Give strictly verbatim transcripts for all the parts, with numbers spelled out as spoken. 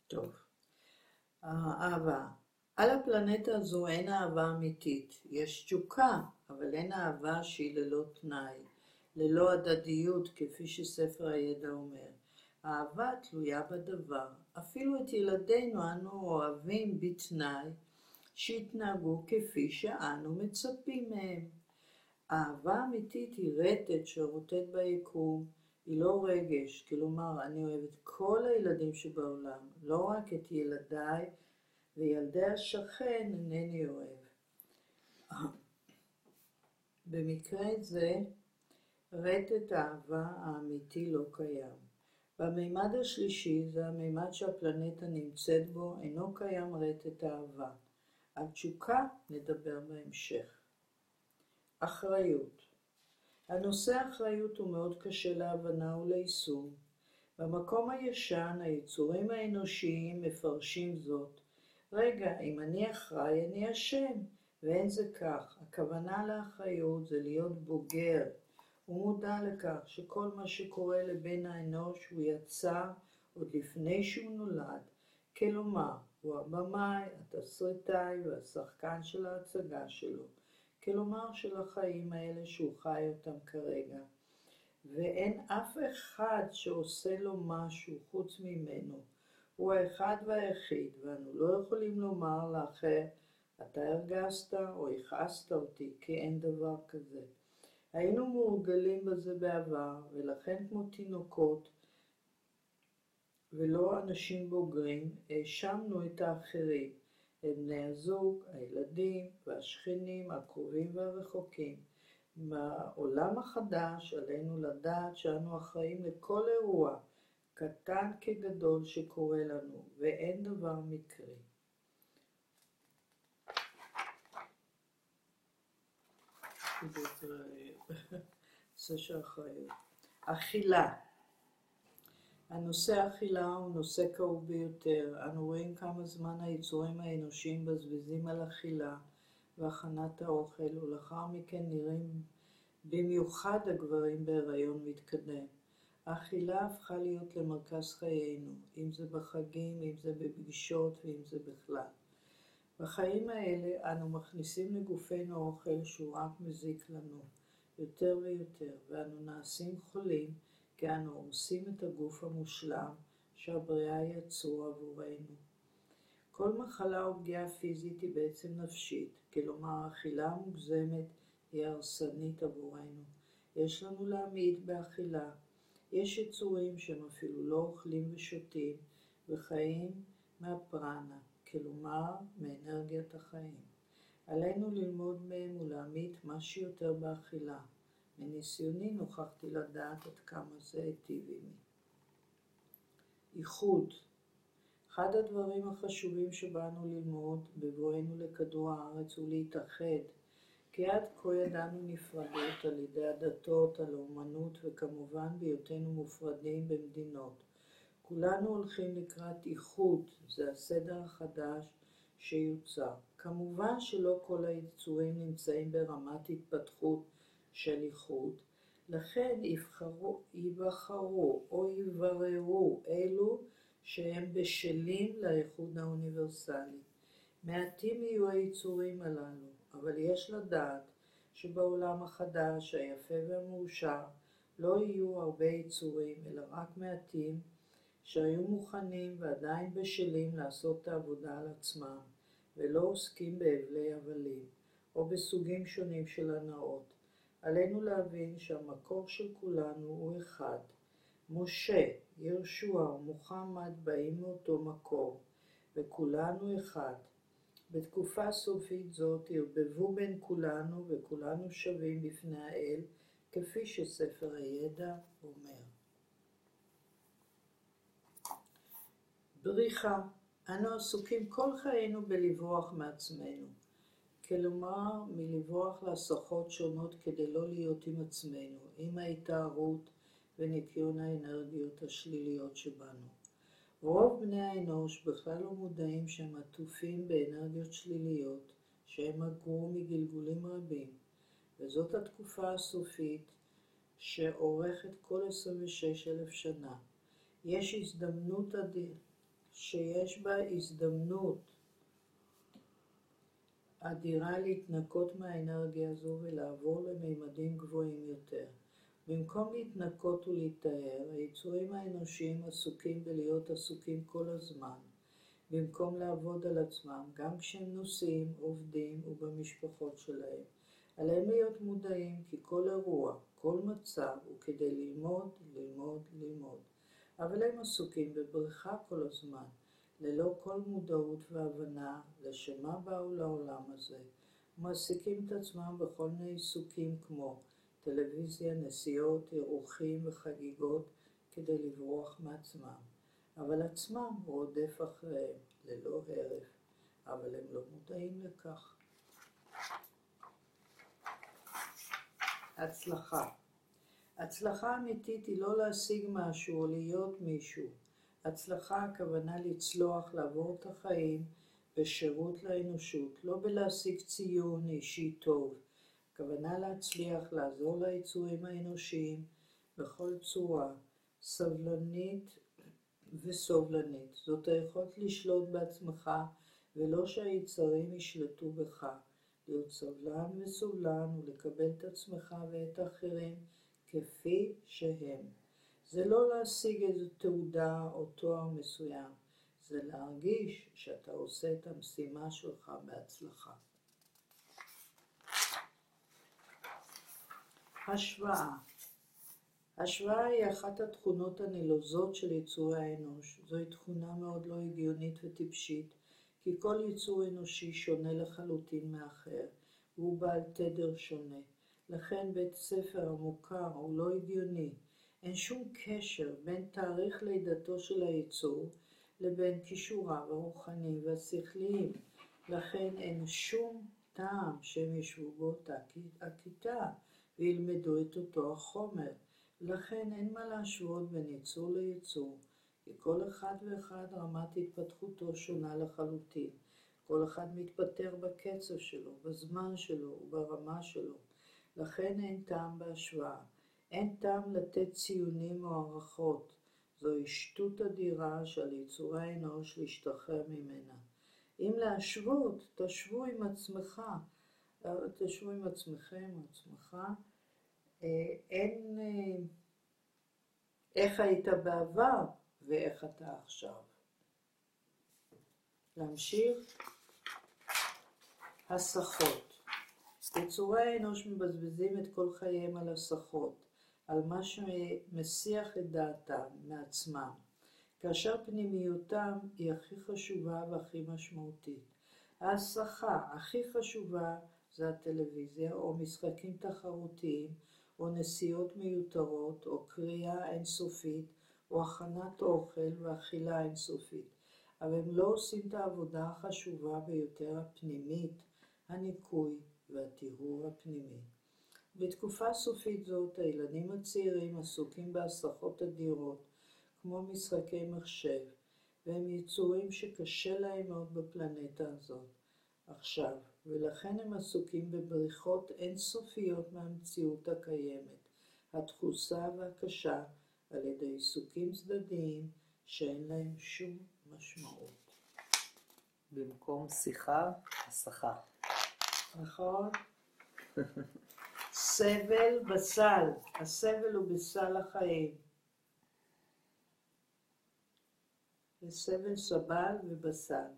טוב. האהבה. על הפלנטה הזו אין אהבה אמיתית. יש תשוקה, אבל אין אהבה שהיא ללא תנאי, ללא הדדיות, כפי שספר הידע אומר. האהבה תלויה בדבר. אפילו את ילדינו אנו אוהבים בתנאי שהתנהגו כפי שאנו מצפים מהם. אהבה אמיתית היא רטט שרוטט ביקום, היא לא רגש, כלומר אני אוהב את כל הילדים שבעולם, לא רק את ילדיי וילדי השכן אינני אוהב. במקרה זה רטט האהבה האמיתי לא קיים. במימד השלישי, זה המימד שהפלנטה נמצאת בו, אינו קיים רטט האהבה. על תשוקה נדבר בהמשך. אחריות. הנושא האחריות הוא מאוד קשה להבנה וליישום. במקום הישן, היצורים האנושיים מפרשים זאת. רגע, אם אני אחראי, אני אשם, ואין זה כך. הכוונה לאחריות זה להיות בוגר. הוא מודע לכך שכל מה שקורה לבן האנוש הוא יצר עוד לפני שהוא נולד. כלומר, הוא הבמאי, התסריטאי והשחקן של ההצגה שלו. כלומר של החיים האלה שהוא חי אותם כרגע. ואין אף אחד שעושה לו משהו חוץ ממנו. הוא האחד והיחיד, ואנו לא יכולים לומר לאחר, אתה הרגזת או הכעסת אותי, כי אין דבר כזה. היינו מורגלים בזה בעבר, ולכן כמו תינוקות ולא אנשים בוגרים, האשמנו את האחרים, את בני הזוג, הילדים והשכנים, הקרובים והרחוקים. בעולם החדש עלינו לדעת שאנו אחראים לכל אירוע, קטן כגדול שקורה לנו, ואין דבר מקרי. זה שהאחריות. אכילה. הנושא האכילה הוא נושא כאוב ביותר. אנו רואים כמה זמן היצורים האנושיים מבזבזים על אכילה והכנת האוכל, ולאחר מכן נראים במיוחד הגברים בהיריון מתקדם. האכילה הפכה להיות למרכז חיינו, אם זה בחגים, אם זה בפגישות ואם זה בכלל. בחיים האלה אנו מכניסים לגופנו אוכל שהוא רק מזיק לנו, יותר ויותר, ואנו נעשים חולים, כי אנו הורסים את הגוף המושלם שהבריאה יצרו עבורנו. כל מחלה או פגיעה פיזית היא בעצם נפשית, כלומר אכילה מוגזמת היא הרסנית עבורנו. יש לנו להעמיד באכילה. יש יצורים שהם אפילו לא אוכלים ושותים וחיים מהפרנה, כלומר מאנרגיית החיים. עלינו ללמוד מהם ולהעמיד מה שיותר באכילה. מניסיוני נוכחתי לדעת עד כמה זה היטיב עימי. איחוד. אחד הדברים החשובים שבאנו ללמוד בבואנו לכדור הארץ הוא להתאחד, כי עד כה ידענו נפרדות על ידי הדתות, על האומנות וכמובן בהיותנו מופרדים במדינות. כולנו הולכים לקראת איחוד, זה הסדר החדש שיוצר. כמובן שלא כל היצורים נמצאים ברמת התפתחות של איחוד, לכן יבחרו, יבחרו או יבררו אלו שהם בשלים לאיחוד האוניברסלי. מעטים יהיו היצורים הללו, אבל יש לדעת שבעולם החדש, היפה והמאושר, לא יהיו הרבה יצורים, אלא רק מעטים שהיו מוכנים ועדיין בשלים לעשות את העבודה על עצמם, ולא עוסקים בהבלי הבלים, או בסוגים שונים של הנאות. עלינו להבין שהמקור של כולנו הוא אחד. משה, יהושע ומוחמד באים מאותו מקור, וכולנו אחד. בתקופה סופית זאת ירבבו בין כולנו וכולנו שווים בפני האל, כפי שספר הידע אומר. בריחה. אנו עסוקים כל חיינו בלברוח מעצמנו. כלומר, מלברוח להסחות שונות כדי לא להיות עם עצמנו, עם ההתארות וניקיון האנרגיות השליליות שבנו. רוב בני האנוש בכלל לא מודעים שהם עטופים באנרגיות שליליות, שהם אגרו מגלגולים רבים, וזאת התקופה הסופית שאורכת כל עשרים ושש אלף שנה. יש הזדמנות אדיר, שיש בה הזדמנות אדירה להתנקות מהאנרגיה הזו ולעבור לממדים גבוהים יותר. במקום להתנקות ולהתאר, היצורים האנושיים עסוקים בלהיות עסוקים כל הזמן, במקום לעבוד על עצמם, גם כשהם נוסעים, עובדים ובמשפחות שלהם. עליהם להיות מודעים כי כל אירוע, כל מצב הוא כדי ללמוד, ללמוד, ללמוד. אבל הם עסוקים בבריחה כל הזמן, ללא כל מודעות והבנה לשמה באו לעולם הזה. מעסיקים את עצמם בכל מיני עיסוקים כמו טלוויזיה, נסיעות, אירוחים וחגיגות כדי לברוח מעצמם. אבל עצמם רודף אחריהם ללא הרף, אבל הם לא מודעים לכך. הצלחה. הצלחה אמיתית היא לא להשיג משהו או להיות מישהו. הצלחה הכוונה לצלוח, לעבור את החיים בשירות לאנושות, לא בלהשיג ציון אישי טוב. הכוונה להצליח, לעזור ליצורים האנושיים בכל צורה, סבלנית וסובלנית. זאת היכולת לשלוט בעצמך ולא שהיצרים ישלטו בך. להיות סבלן וסובלן ולקבל את עצמך ואת האחרים כפי שהם. זה לא להשיג איזו תעודה או תואר מסוים, זה להרגיש שאתה עושה את המשימה שלך בהצלחה. השוואה. השוואה היא אחת התכונות הנלוזות של יצורי האנוש. זוהי תכונה מאוד לא הגיונית וטיפשית, כי כל יצור אנושי שונה לחלוטין מאחר, והוא בעל תדר שונה. לכן בית ספר המוכר הוא לא הגיוני. אין שום קשר בין תאריך לידתו של היצור לבין כישוריו הרוחניים והשכליים. לכן אין שום טעם שהם ישבו באותה הכיתה וילמדו את אותו החומר. לכן אין מה להשוות בין יצור ליצור, כי כל אחד ואחד רמת התפתחותו שונה לחלוטין. כל אחד מתפתח בקצב שלו, בזמן שלו וברמה שלו. לכן אין טעם בהשוואה. אין טעם לתת ציונים או הערכות. זוהי שטות אדירה שעל יצורי האנוש להשתחרר ממנה. אם להשוות, תשוו עם עצמך. תשוו עם עצמכם, עצמך. אין איך היית בעבר ואיך אתה עכשיו. להמשיך. הסחות. יצורי האנוש מבזבזים את כל חייהם על הסחות, על מה שמסיח את דעתם מעצמם, כאשר פנימיותם היא הכי חשובה והכי משמעותית. ההסחה הכי חשובה זה הטלוויזיה או משחקים תחרותיים או נסיעות מיותרות או קריאה אינסופית או הכנת אוכל ואכילה אינסופית. אבל הם לא עושים את העבודה החשובה ביותר הפנימית, הניקוי והטיהור הפנימי. בתקופה סופית זאת הילדים הצעירים עסוקים בהסחות אדירות כמו משחקי מחשב, והם יצורים שקשה להם מאוד בפלנטה הזאת עכשיו, ולכן הם עסוקים בבריחות אינסופיות מהמציאות הקיימת, התחוסה והקשה, על ידי עיסוקים צדדיים שאין להם שום משמעות. במקום שיחה, הסחה. נכון? סבל בסל, הסבל הוא בסל החיים. זה סבל סבל ובסל.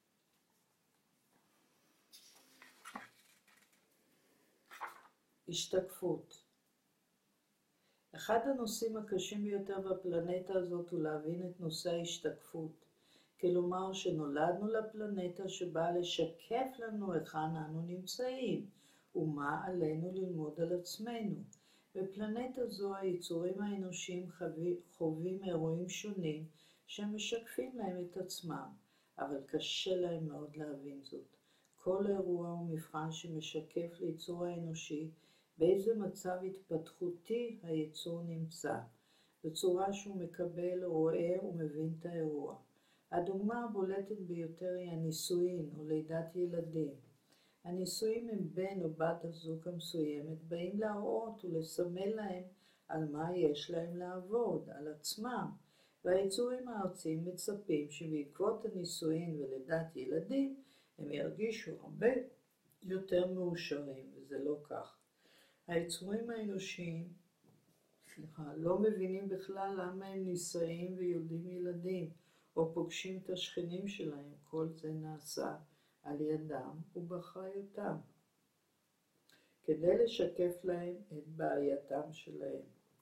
השתקפות. אחד הנושאים הקשים ביותר בפלנטה הזאת הוא להבין את נושא ההשתקפות. כלומר שנולדנו לפלנטה שבאה לשקף לנו היכן אנו נמצאים, ומה עלינו ללמוד על עצמנו. בפלנטה זו היצורים האנושיים חווים אירועים שונים שמשקפים להם את עצמם, אבל קשה להם מאוד להבין זאת. כל אירוע הוא מבחן שמשקף ליצור האנושי באיזה מצב התפתחותי היצור נמצא, בצורה שהוא מקבל, רואה ומבין את האירוע. הדוגמה הבולטת ביותר היא הנישואין או לידת ילדים. הנישואים עם בן או בת הזוג המסוימת באים להראות ולסמל להם על מה יש להם לעבוד, על עצמם, והיצורים הארציים מצפים שבעקבות הנישואין ולידת ילדים הם ירגישו הרבה יותר מאושרים, וזה לא כך. היצורים האנושיים, סליחה, לא מבינים בכלל למה הם נישאים ויולדים ילדים, או פוגשים את השכנים שלהם. כל זה נעשה על ידם ובאחריותם, כדי לשקף להם את בעייתם שלהם.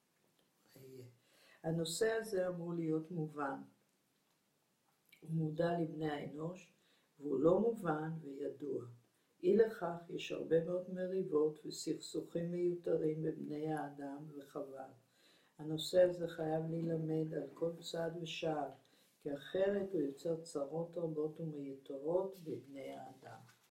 הנושא הזה אמור להיות מובן. הוא מודע לבני האנוש, והוא לא מובן וידוע. אי לכך יש הרבה מאוד מריבות וסכסוכים מיותרים בבני האדם וחבל. הנושא הזה חייב להילמד על כל צעד ושעל, כי אחרת הוא יוצר צרות רבות ומיותרות בבני האדם.